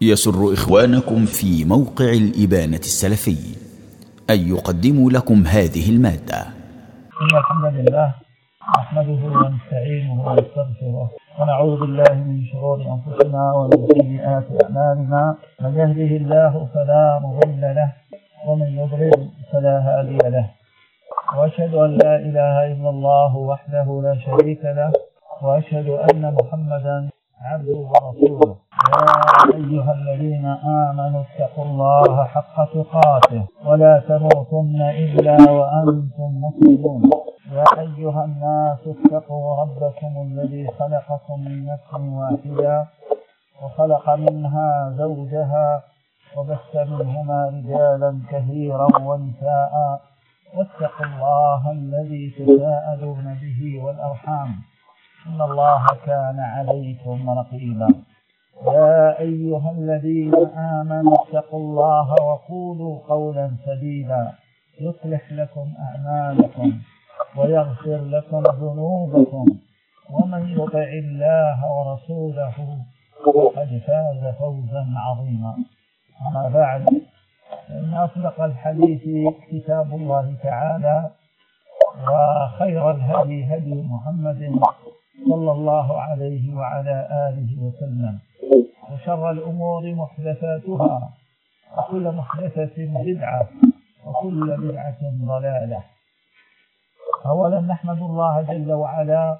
يسر إخوانكم في موقع الإبانة السلفي أن يقدموا لكم هذه المادة. إن الحمد لله نحمده ونستعينه ونستغفره ونعوذ بالله من شرور أنفسنا ومن سيئات أعمالنا، من يهده الله فلا مضل له ومن يضلل فلا هادي له، وأشهد أن لا إله إلا الله وحده لا شريك له، وأشهد أن محمدا عبده ورسوله. يا أيها الذين آمنوا اتقوا الله حق تقاته ولا تموتن إلا وأنتم مسلمون. يا أيها الناس اتقوا ربكم الذي خلقكم من نفس واحدة وخلق منها زوجها وبث منهما رجالا كثيرا ونساء، واتقوا الله الذي تساءلون به والأرحام إن الله كان عليكم رقيبا. يا أيها الذين آمنوا اتقوا الله وقولوا قولا سديدا يصلح لكم أعمالكم ويغفر لكم ذنوبكم، ومن يطع الله ورسوله فقد فاز فوزا عظيما. أما بعد، فإن أصدق الحديث كتاب الله تعالى، وخير الهدي هدي محمد صلى الله عليه وعلى آله وسلم، وشر الأمور محدثاتها، وكل محدثة بدعة، وكل بدعة ضلالة. أولا نحمد الله جل وعلا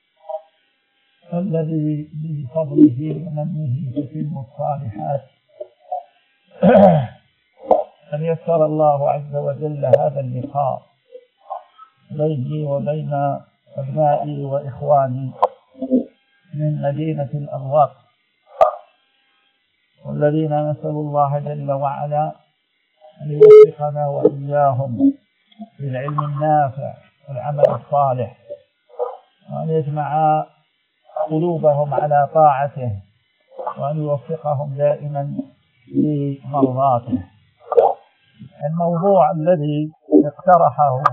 الذي بفضله ومنه تتم الصالحات، أن يسر الله عز وجل هذا اللقاء بيني وبين أبنائي وإخواني من مدينة الأرواق، والذين نسأل الله جل وعلا أن يوفقنا وإياهم للعلم النافع والعمل الصالح، وأن يجمع قلوبهم على طاعته، وأن يوفقهم دائما لمرضاته. الموضوع الذي اقترحه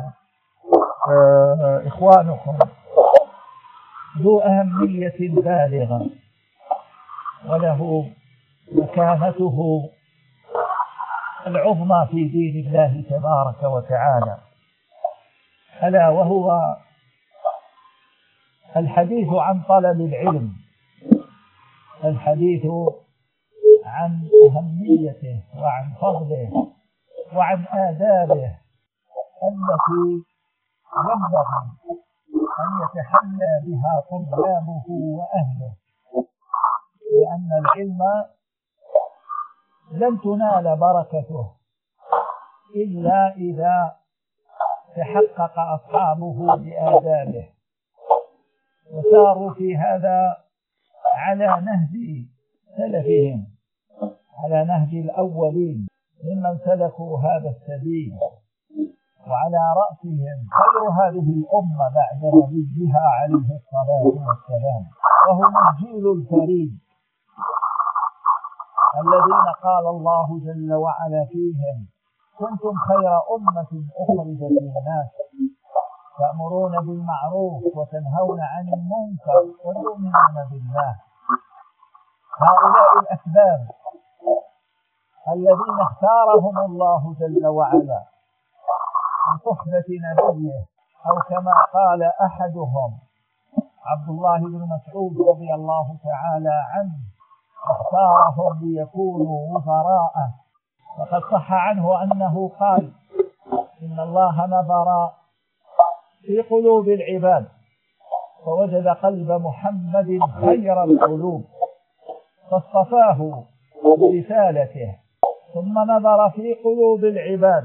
إخوانكم ذو أهمية بالغة، وله مكانته العظمى في دين الله تبارك وتعالى، ألا وهو الحديث عن طلب العلم، الحديث عن أهميته وعن فضله وعن آدابه التي ينبغي أن يتحلى بها طلابه وأهله، لأن العلم لن تنال بركته إلا إذا تحقق أصحابه بآدابه، وساروا في هذا على نهج سلفهم، على نهج الأولين ممن سلكوا هذا السبيل، وعلى رأسهم خير هذه الأمة بعد نبيها عليه الصلاة والسلام، وهم الجيل الفريد الذين قال الله جل وعلا فيهم: كنتم خير أمة أخرجت للناس تأمرون بالمعروف وتنهون عن المنكر وتؤمنون بالله. هؤلاء الأسباب الذين اختارهم الله جل وعلا لصحبة نبيه، أو كما قال أحدهم عبد الله بن مسعود رضي الله تعالى عنه: اختارهم ليكونوا وزراءه. وقد صح عنه أنه قال: إن الله نظر في قلوب العباد فوجد قلب محمد خير القلوب فاصطفاه برسالته، ثم نظر في قلوب العباد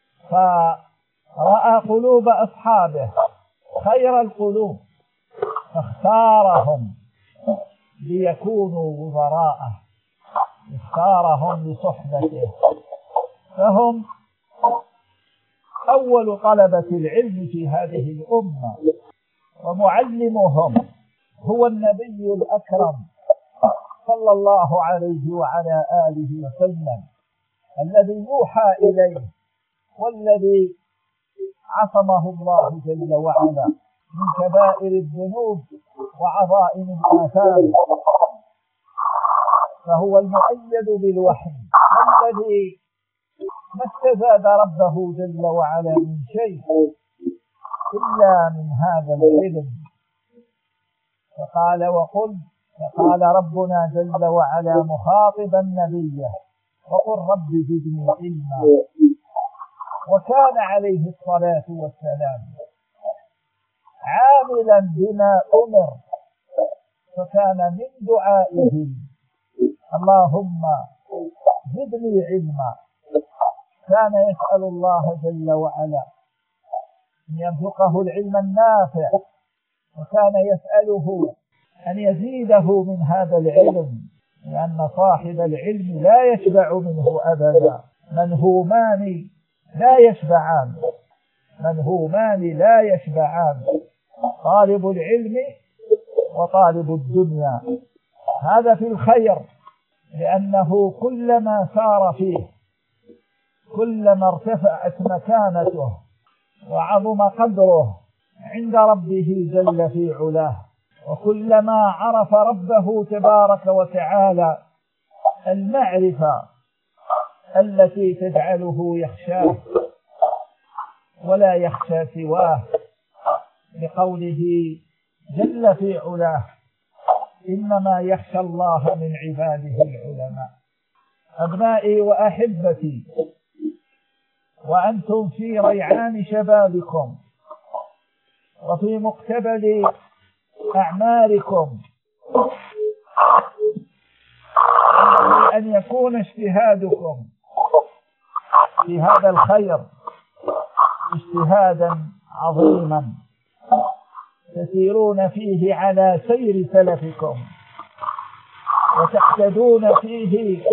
فرأى قلوب أصحابه خير القلوب فاختارهم ليكونوا وزراءه، اختارهم لصحبته، فهم أول طلبة العلم في هذه الأمة، ومعلمهم هو النبي الأكرم صلى الله عليه وعلى آله وسلم، الذي يوحى إليه والذي عصمه الله جل وعلا من كبائر الذنوب وعظائم الآثام، فهو المؤيد بالوحي، الذي ما استزاد ربه جل وعلا من شيء إلا من هذا العلم. فقال وقل، فقال ربنا جل وعلا مخاطبا نبيه وقل رب زدني علما. وكان عليه الصلاة والسلام عاملا بما أمر، فكان من دعائه اللهم زدني علما. كان يسأل الله جل وعلا أن يرزقه العلم النافع، وكان يسأله أن يزيده من هذا العلم، لأن صاحب العلم لا يشبع منه أبدا. منهومان لا يشبعان، منهومان لا يشبعان، طالب العلم وطالب الدنيا. هذا في الخير، لأنه كلما سار فيه كلما ارتفعت مكانته وعظم قدره عند ربه جل في علاه، وكلما عرف ربه تبارك وتعالى المعرفة التي تجعله يخشاه ولا يخشى سواه، لقوله جل في علاه إنما يخشى الله من عباده العلماء. أبنائي وأحبتي، وأنتم في ريعان شبابكم وفي مقتبل أعماركم، أن يكون اجتهادكم في هذا الخير اجتهادا عظيما تسيرون فيه على سير سلفكم وتقتدون فيه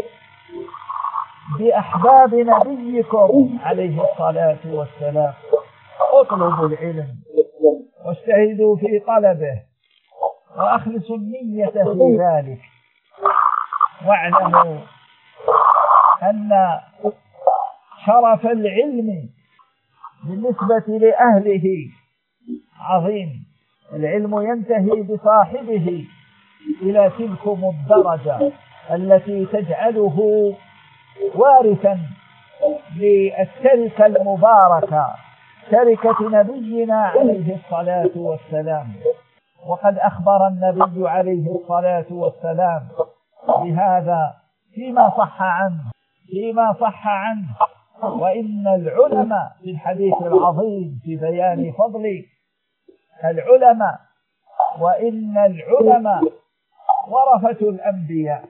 بأحباب نبيكم عليه الصلاة والسلام. اطلبوا العلم واجتهدوا في طلبه وأخلصوا النية في ذلك، واعلموا أن شرف العلم بالنسبة لأهله عظيم. العلم ينتهي بصاحبه إلى تلكم الدرجة التي تجعله وارثا للتركة المباركة، تركة نبينا عليه الصلاة والسلام. وقد أخبر النبي عليه الصلاة والسلام بهذا فيما صح عنه وإن العلماء في الحديث العظيم في بيان فضل العلماء، وإن العلماء ورثة الأنبياء.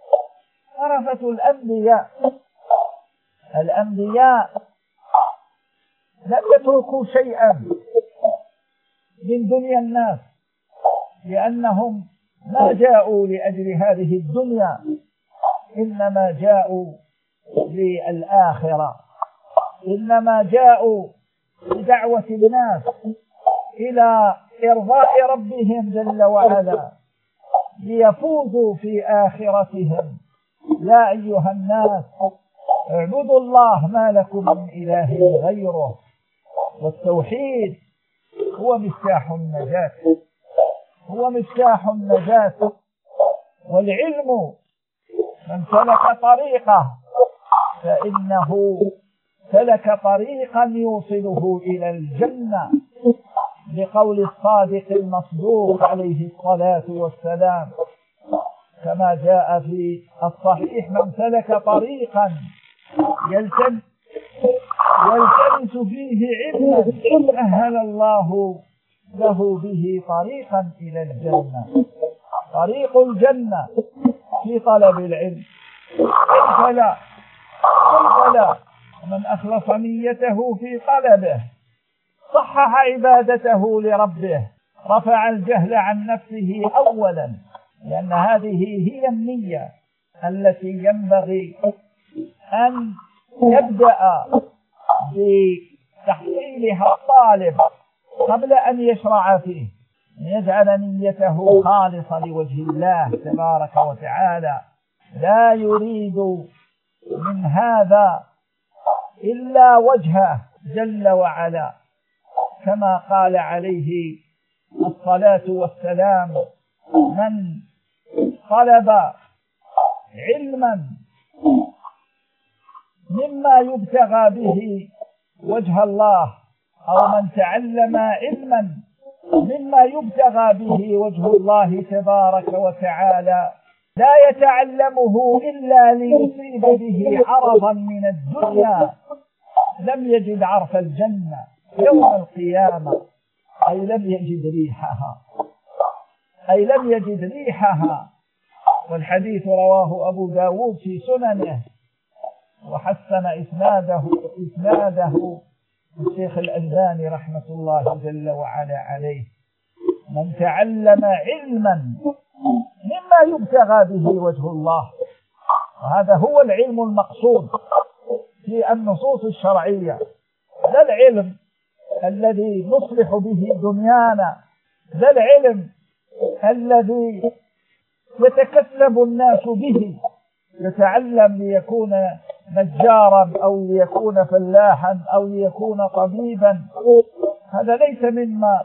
الأنبياء لم يتركوا شيئا من دنيا الناس، لأنهم ما جاءوا لأجل هذه الدنيا، إنما جاءوا للآخرة، إنما جاءوا بدعوة الناس إلى إرضاء ربهم جل وعلا ليفوزوا في آخرتهم. يا أيها الناس اعبدوا الله ما لكم من إله غيره. والتوحيد هو مفتاح النجاة، والعلم من سلك طريقه فإنه سلك طريقا يوصله إلى الجنة، لقول الصادق المصدوق عليه الصلاة والسلام كما جاء في الصحيح: من سلك طريقا يلتمس فيه علما سهل الله له به طريقا إلى الجنة. طريق الجنة في طلب العلم، كيف لا؟ ومن أخلص نيته في طلبه صحح عبادته لربه، رفع الجهل عن نفسه أولا، لأن هذه هي النية التي ينبغي أن يبدأ بتحصيلها الطالب قبل أن يشرع فيه، أن يجعل نيته خالصة لوجه الله تبارك وتعالى، لا يريد من هذا إلا وجهه جل وعلا، كما قال عليه الصلاة والسلام: من طلب علما مما يبتغى به وجه الله، أو من تعلم علما مما يبتغى به وجه الله تبارك وتعالى لا يتعلمه إلا ليصيب به عرضا من الدنيا لم يجد عرف الجنة يوم القيامة، أي لم يجد ريحها. والحديث رواه أبو داود في سننه وحسن إسناده الشيخ الألباني رحمة الله جل وعلا عليه: من تعلم علما مما يبتغى به وجه الله. وهذا هو العلم المقصود في النصوص الشرعية، لا العلم الذي نصلح به دنيانا، لا العلم الذي يتكسب الناس به، يتعلم ليكون نجارا أو ليكون فلاحا أو ليكون طبيبا. هذا ليس مما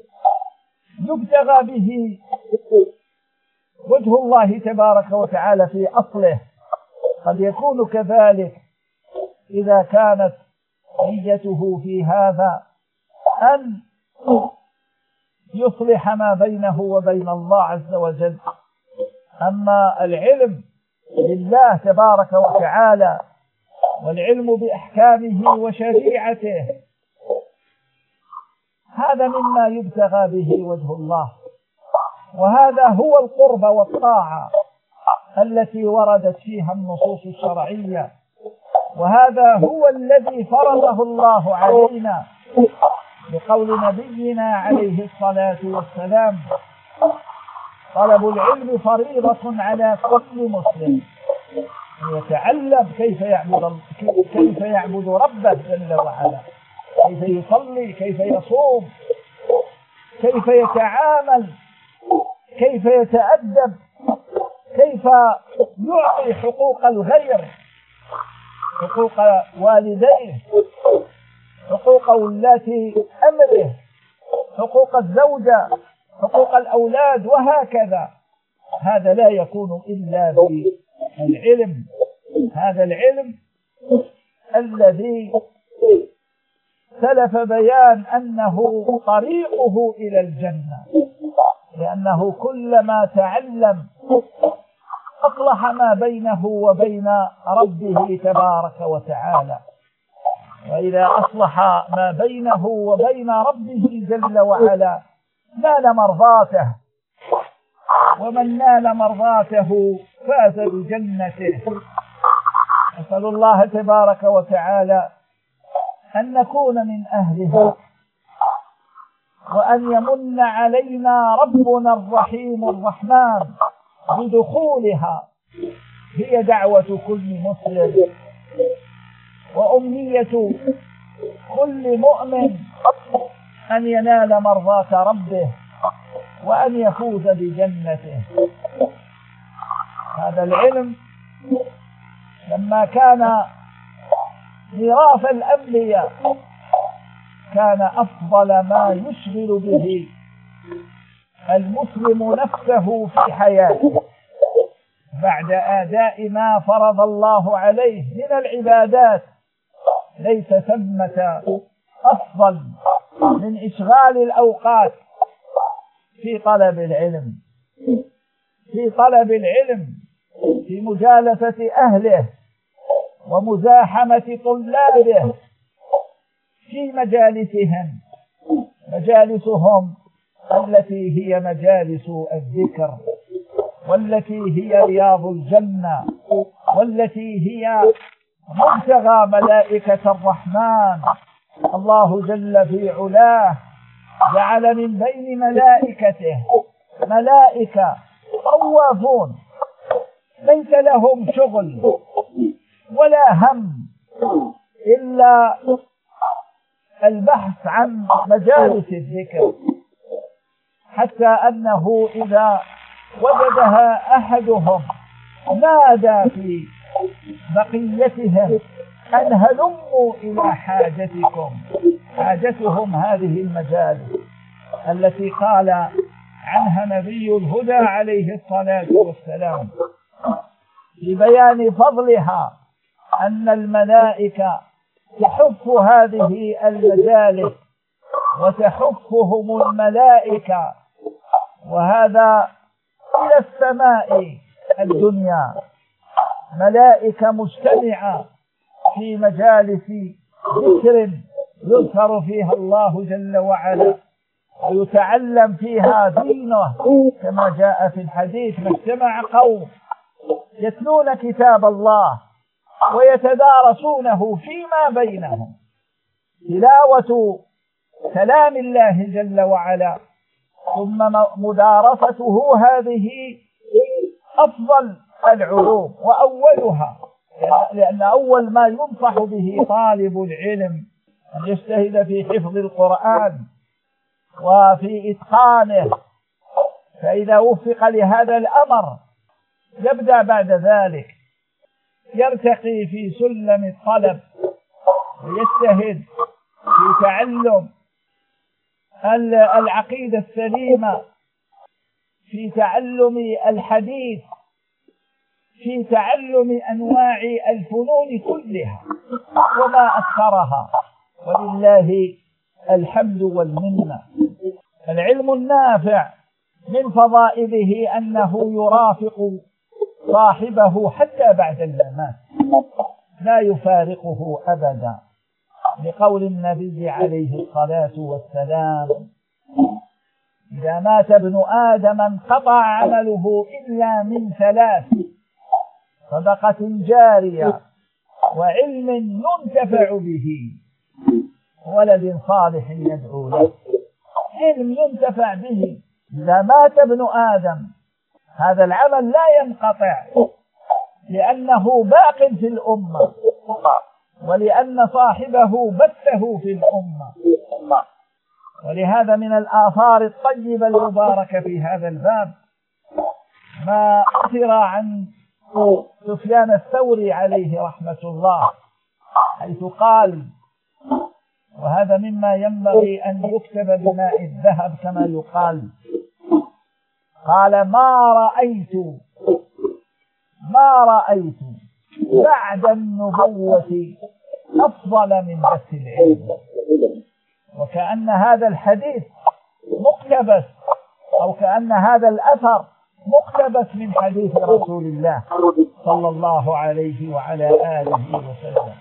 يبتغى به وجه الله تبارك وتعالى في أصله. قد يكون كذلك إذا كانت نيته في هذا أن يصلح ما بينه وبين الله عز وجل. أما العلم لله تبارك وتعالى والعلم بأحكامه وشريعته هذا مما يبتغى به وجه الله، وهذا هو القرب والطاعة التي وردت فيها النصوص الشرعية، وهذا هو الذي فرضه الله علينا بقول نبينا عليه الصلاة والسلام: طلب العلم فريضة على كل مسلم يتعلم كيف يعبد ربه جل وعلا، كيف يصلي، كيف يصوم، كيف يتعامل، كيف يتأدب، كيف يعطي حقوق الغير، حقوق والديه، حقوق ولاة أمره، حقوق الزوجة، حقوق الأولاد، وهكذا. هذا لا يكون إلا بالعلم. هذا العلم الذي سلف بيان أنه طريقه إلى الجنة، لأنه كلما تعلم أصلح ما بينه وبين ربه تبارك وتعالى، وإذا أصلح ما بينه وبين ربه جل وعلا نال مرضاته، ومن نال مرضاته فاز بجنته. نسأل الله تبارك وتعالى أن نكون من أهلها، وأن يمن علينا ربنا الرحيم الرحمن بدخولها. هي دعوة كل مسلم وأمنية كل مؤمن أن ينال مرضاة ربه وأن يفوز بجنته. هذا العلم لما كان ميراث الأنبياء كان أفضل ما يشغل به المسلم نفسه في حياته بعد أداء ما فرض الله عليه من العبادات. ليس ثمة أفضل من إشغال الأوقات في طلب العلم، في مجالسة أهله ومزاحمة طلابه في مجالسهم التي هي مجالس الذكر، والتي هي رياض الجنة، والتي هي مبتغى ملائكة الرحمن. الله جل في علاه جعل من بين ملائكته ملائكة طوافون ليس لهم شغل ولا هم إلا البحث عن مجالس الذكر، حتى أنه إذا وجدها أحدهم نادى في بقيتهم أن هلموا إلى حاجتهم هذه المجالس التي قال عنها نبي الهدى عليه الصلاة والسلام: في بيان فضلها أن الملائكة تحف هذه المجالس وتحفهم الملائكة، وهذا إلى السماء الدنيا، ملائكة مجتمعة في مجالس ذكر يذكر فيها الله جل وعلا ويتعلم فيها دينه، كما جاء في الحديث: ما اجتمع قوم يتلون كتاب الله ويتدارسونه فيما بينهم. تلاوة كلام الله جل وعلا ثم مدارسته هذه أفضل العلوم وأولها، لأن أول ما ينصح به طالب العلم أن يجتهد في حفظ القرآن وفي إتقانه، فإذا وفق لهذا الأمر يبدأ بعد ذلك يرتقي في سلم الطلب ويجتهد في تعلم العقيدة السليمة، في تعلم الحديث، في تعلم أنواع الفنون كلها وما أكثرها، ولله الحمد والمنة. العلم النافع من فضائله أنه يرافق صاحبه حتى بعد الممات، لا يفارقه أبدا، لقول النبي عليه الصلاة والسلام: إذا مات ابن آدم انقطع عمله إلا من ثلاث: صدقة جارية، وعلم ينتفع به، ولد صالح يدعو له. علم ينتفع به. إذا مات ابن آدم هذا العمل لا ينقطع، لأنه باق في الأمة، ولأن صاحبه بثه في الأمة. ولهذا من الآثار الطيبة المباركة في هذا الباب ما أثر عن سفيان الثوري عليه رحمة الله، حيث قال، وهذا مما ينبغي أن يكتب بماء الذهب كما يقال، قال: ما رأيت بعد النبوة أفضل من بث العلم. وكأن هذا الحديث مقتبس، أو كأن هذا الأثر مقتبس من حديث رسول الله صلى الله عليه وعلى آله وسلم.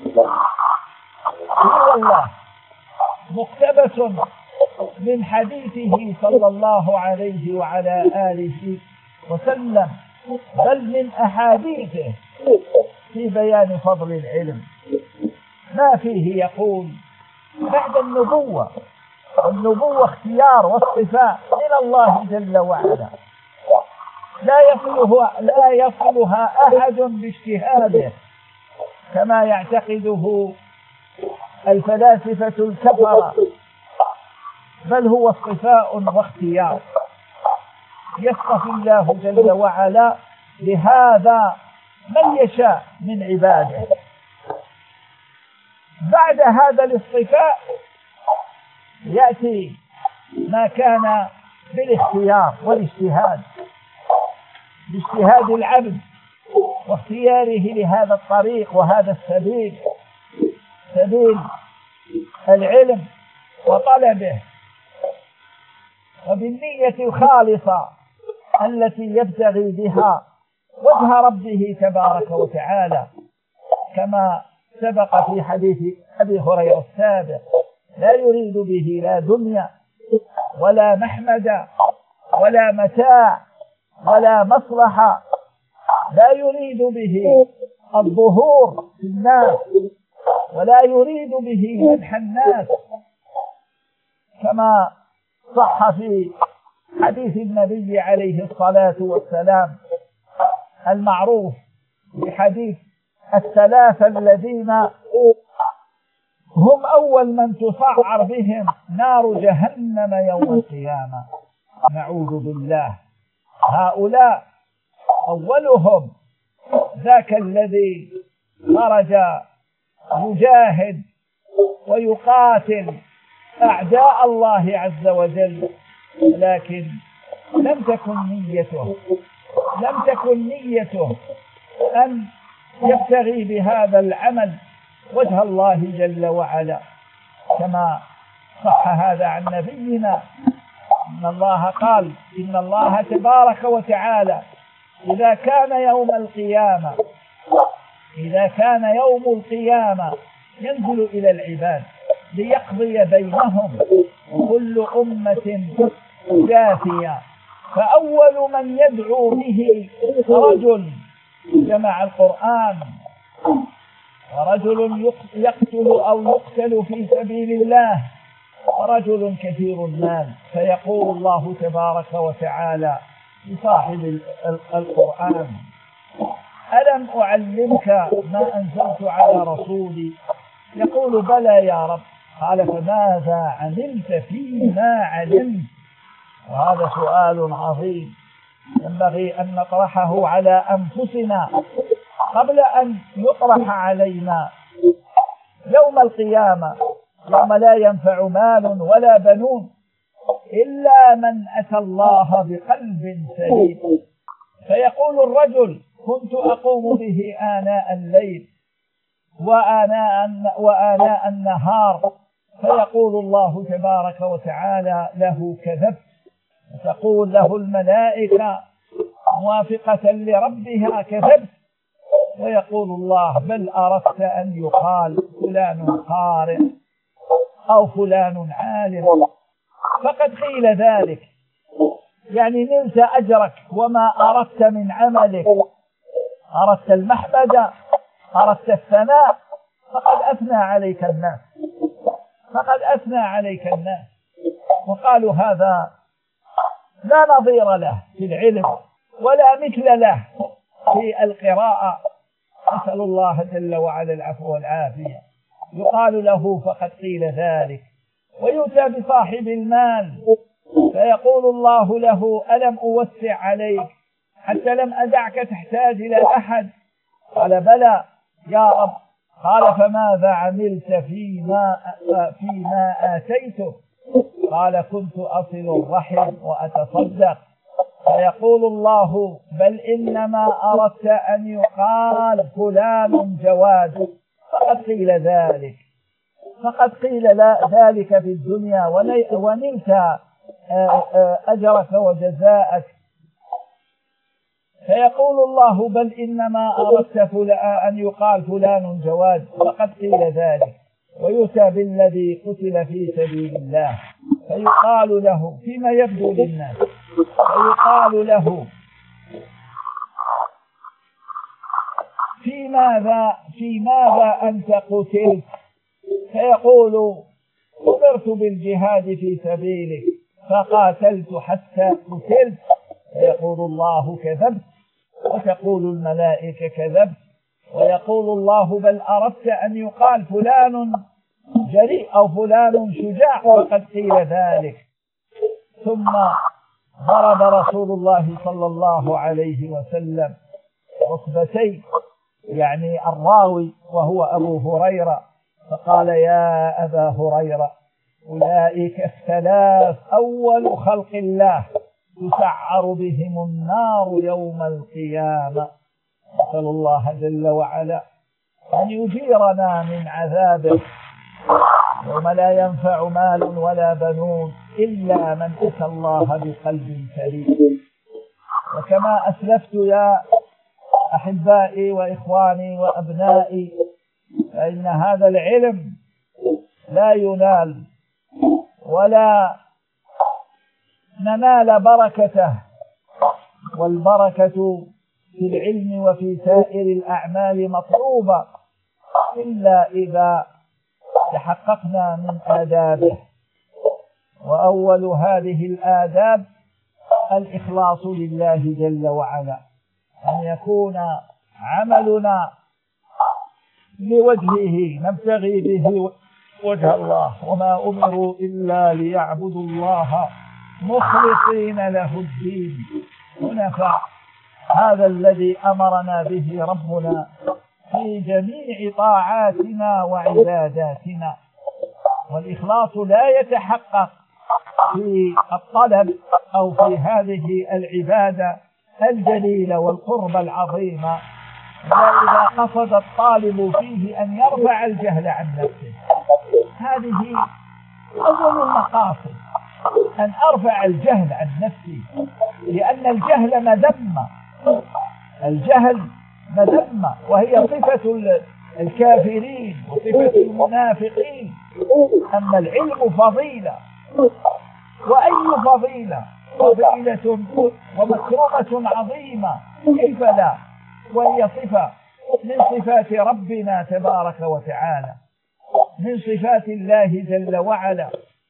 والله مقتبس من حديثه صلى الله عليه وعلى آله وسلم، بل من أحاديثه في بيان فضل العلم، ما فيه يقول بعد النبوة، والنبوة اختيار واصطفاء من الله جل وعلا، لا يصلها أحد باجتهاده كما يعتقده الفلاسفة الكفرة، بل هو اصطفاء واختيار يصطفي الله جل وعلا لهذا من يشاء من عباده. بعد هذا الاصطفاء يأتي ما كان بالاختيار والاجتهاد، باجتهاد العبد واختياره لهذا الطريق وهذا السبيل، سبيل العلم وطلبه، وبالنية الخالصة التي يبتغي بها وجه ربه تبارك وتعالى، كما سبق في حديث أبي هريرة السابق: لا يريد به لا دنيا ولا محمدا ولا متاع ولا مصلحة، لا يريد به الظهور في الناس ولا يريد به مدح الناس، كما صح في حديث النبي عليه الصلاة والسلام المعروف بحديث الثلاثة الذين هم أول من تسعر بهم نار جهنم يوم القيامة، نعوذ بالله. هؤلاء أولهم ذاك الذي خرج يجاهد ويقاتل أعداء الله عز وجل، لكن لم تكن نيته أن يبتغي بهذا العمل وجه الله جل وعلا، كما صح هذا عن نبينا إن الله قال إن الله تبارك وتعالى إذا كان يوم القيامة ينزل إلى العباد ليقضي بينهم كل أمة جاثية، فأول من يدعو به رجل جمع القرآن ورجل يقتل أو يقتل في سبيل الله ورجل كثير المال، فيقول الله تبارك وتعالى لصاحب القرآن ألم أعلمك ما أنزلت على رسولي؟ يقول بلى يا رب. قال فماذا عملت فيما علمت؟ وهذا سؤال عظيم ينبغي أن نطرحه على أنفسنا قبل أن يطرح علينا يوم القيامة، يوم لا ينفع مال ولا بنون إلا من أتى الله بقلب سليم. فيقول الرجل كنت أقوم به آناء الليل وآناء النهار، فيقول الله تبارك وتعالى له كذبت، وتقول له الملائكة موافقة لربها كذبت، ويقول الله بل أردت أن يقال فلان قارئ أو فلان عالم، فقد قيل ذلك، يعني نلت أجرك وما أردت من عملك، أردت المحمد أردت الثناء، فقد أثنى عليك الناس. وقالوا هذا لا نظير له في العلم ولا مثل له في القراءة، نسأل الله جل وعلا العفو والعافية. يقال له فقد قيل ذلك. ويؤتى بصاحب المال فيقول الله له ألم أوسع عليك حتى لم أدعك تحتاج إلى أحد؟ قال بلى يا رب. قال فماذا عملت فيما آتيته؟ قال كنت أصل الرحم وأتصدق. فيقول الله بل إنما أردت أن يقال فلان جواد، فقد قيل ذلك في الدنيا ونلت أجرك وجزاءك. فيقول الله بل إنما أردت أن يقال فلان جواد، فقد قيل ذلك. ويؤتى بالذي قتل في سبيل الله فيقال له فيما يبدو للناس، فيقال له في ماذا أنت قتلت؟ فيقول أمرت بالجهاد في سبيلك فقاتلت حتى قتلت. فيقول الله كذبت، وتقول الملائكة كذبت، ويقول الله بل أردت أن يقال فلان جريء أو فلان شجاع، فقد قيل ذلك. ثم ضرب رسول الله صلى الله عليه وسلم ركبتيه، يعني الراوي وهو أبو هريرة، فقال يا أبا هريرة أولئك الثلاث أول خلق الله تسعر بهم النار يوم القيامة. نسأل الله جل وعلا أن يجيرنا من عذابه يوم لا ينفع مال ولا بنون إلا من أتى الله بقلب سليم. وكما أسلفت يا أحبائي وإخواني وأبنائي، فإن هذا العلم لا ينال ولا ننال بركته، والبركة في العلم وفي سائر الأعمال مطلوبة إلا إذا تحققنا من آدابه. وأول هذه الآداب الإخلاص لله جل وعلا، أن يكون عملنا لوجهه نبتغي به وجه الله، وما أمروا إلا ليعبدوا الله مخلصين له الدين حنفاء. هذا الذي أمرنا به ربنا في جميع طاعاتنا وعباداتنا. والإخلاص لا يتحقق في الطلب أو في هذه العبادة الجليلة والقرب العظيمة إذا قصد الطالب فيه أن يرفع الجهل عن نفسه. هذه أول المقاصد، أن أرفع الجهل عن نفسي، لأن الجهل مذمة، الجهل مذمة، وهي صفة الكافرين وصفة المنافقين. أما العلم فضيلة، وأي فضيلة؟ فضيلة ومكرمة عظيمة، كيف لا؟ وهي صفة من صفات ربنا تبارك وتعالى، من صفات الله جل وعلا،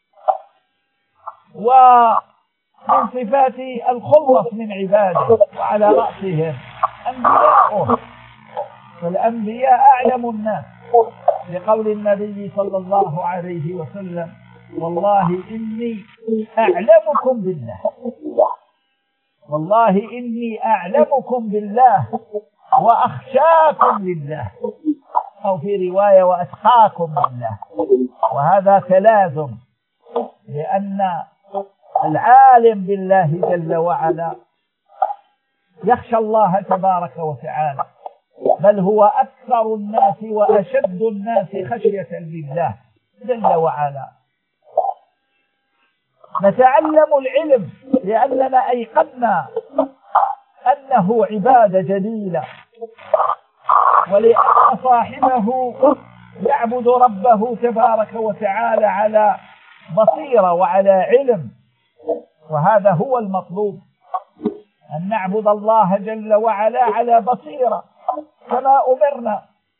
ومن صفات الخلص من عباده، وعلى رأسهم أنبياؤه، فالأنبياء أعلم الناس، لقول النبي صلى الله عليه وسلم: والله إني أعلمكم بالله، والله إني أعلمكم بالله وأخشاكم لله، أو في رواية وأتقاكم لله. وهذا تلازم، لأن العالم بالله جل وعلا يخشى الله تبارك وتعالى، بل هو أكثر الناس وأشد الناس خشية لله جل وعلا. نتعلم العلم لأننا أيقنا أنه عبادة جليلة، ولأن صاحبه يعبد ربه تبارك وتعالى على بصيرة وعلى علم، وهذا هو المطلوب، أن نعبد الله جل وعلا على بصيرة كما أمرنا.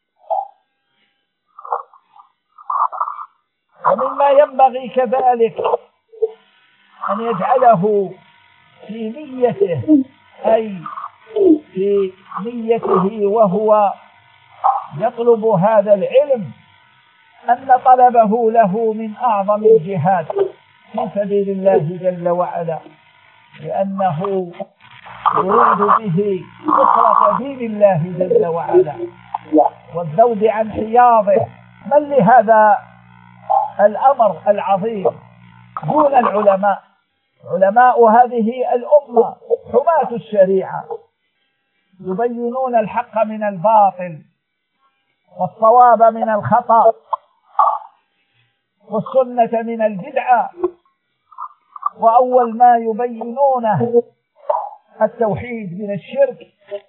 ومما ينبغي كذلك أن يجعله في نيته، أي في نيته وهو يطلب هذا العلم، أن طلبه له من أعظم الجهاد في سبيل الله جل وعلا، لأنه يريد به نصرة دين الله جل وعلا والذود عن حياضه. من لهذا الأمر العظيم دون العلماء؟ علماء هذه الأمة حماة الشريعة، يبينون الحق من الباطل والصواب من الخطأ والسنة من البدعة، وأول ما يبينونه التوحيد من الشرك،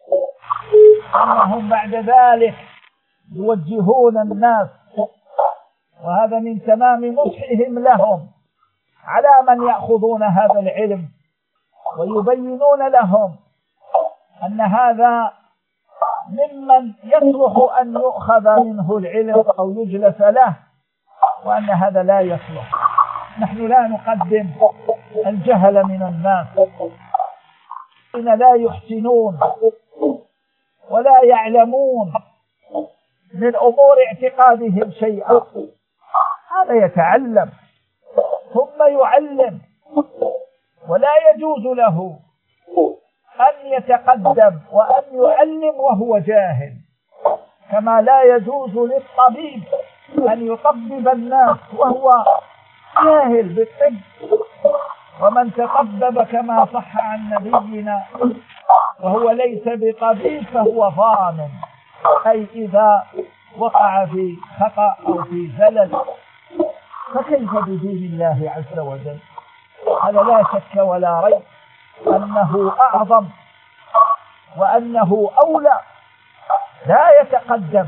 أنهم بعد ذلك يوجهون الناس، وهذا من تمام نصحهم لهم على من يأخذون هذا العلم، ويبينون لهم أن هذا ممن يصلح أن يؤخذ منه العلم أو يجلس له، وأن هذا لا يصلح. نحن لا نقدم الجهل من الناس، إن لا يحسنون ولا يعلمون من أمور اعتقادهم شيئا، هذا يتعلم ثم يعلم، ولا يجوز له أن يتقدم وأن يعلم وهو جاهل، كما لا يجوز للطبيب أن يطبب الناس وهو جاهل بالطب. ومن تطبب كما صح عن نبينا وهو ليس بطبيب فهو ظالم، أي إذا وقع في خطأ أو في زلل، فكيف بدين الله عز وجل؟ هذا لا شك ولا ريب أنه أعظم وأنه أولى، لا يتقدم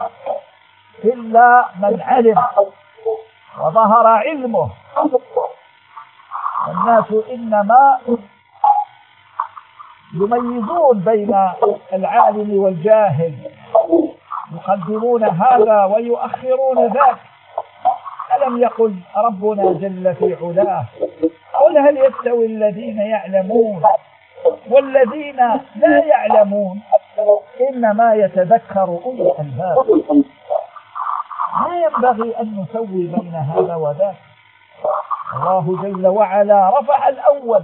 إلا من علم وظهر علمه. والناس إنما يميزون بين العالم والجاهل، يقدمون هذا ويؤخرون ذاك. ألم يقل ربنا جل في علاه: قل هل يستوي الذين يعلمون والذين لا يعلمون إنما يتذكر أولو الألباب. ما ينبغي أن نسوي بين هذا وذاك. الله جل وعلا رفع الأول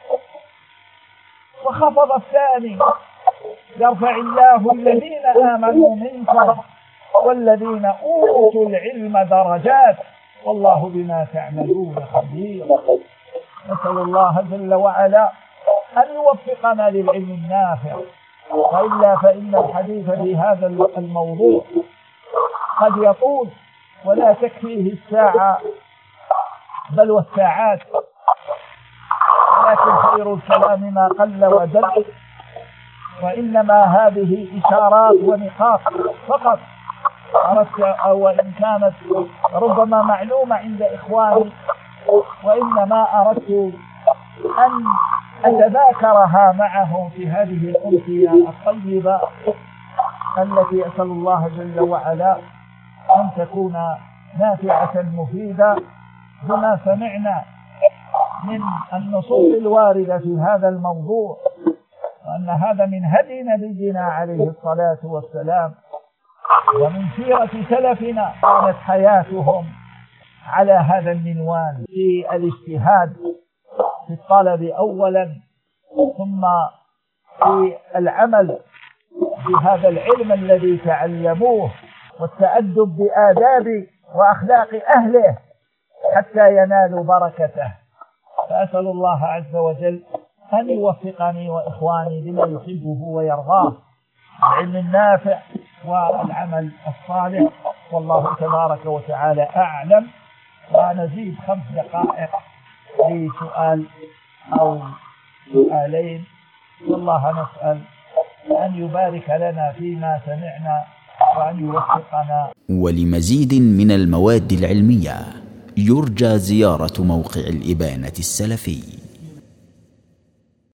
وخفض الثاني: يرفع الله الذين آمنوا منكم والذين أوتوا العلم درجات والله بما تعملون خبير. نسأل الله جل وعلا أن يوفقنا للعلم النافع وإلا فإن الحديث في هذا الموضوع قد يطول ولا تكفيه الساعة بل والساعات، لكن خير الكلام ما قل ودل، وإنما هذه إشارات ونقاط فقط أردت، أو إن كانت ربما معلومة عند إخواني، وإنما أردت أن أتذاكرها معهم في هذه الأمسية الطيبة التي أسأل الله جل وعلا أن تكون نافعة مفيدة بما سمعنا من النصوص الواردة في هذا الموضوع، وأن هذا من هدي نبينا عليه الصلاة والسلام ومن سيرة سلفنا كانت حياتهم على هذا المنوال في الاجتهاد في الطلب أولا، ثم في العمل بهذا العلم الذي تعلموه والتأدب بآداب وأخلاق أهله حتى ينالوا بركته. فأسأل الله عز وجل أن يوفقني وإخواني لما يحبه ويرضاه، العلم النافع والعمل الصالح، والله تبارك وتعالى أعلم. ونزيد 5 دقائق لسؤال أو سؤالين، والله نسأل أن يبارك لنا فيما سمعنا وأن يوفقنا. ولمزيد من المواد العلمية يرجى زيارة موقع الإبانة السلفي.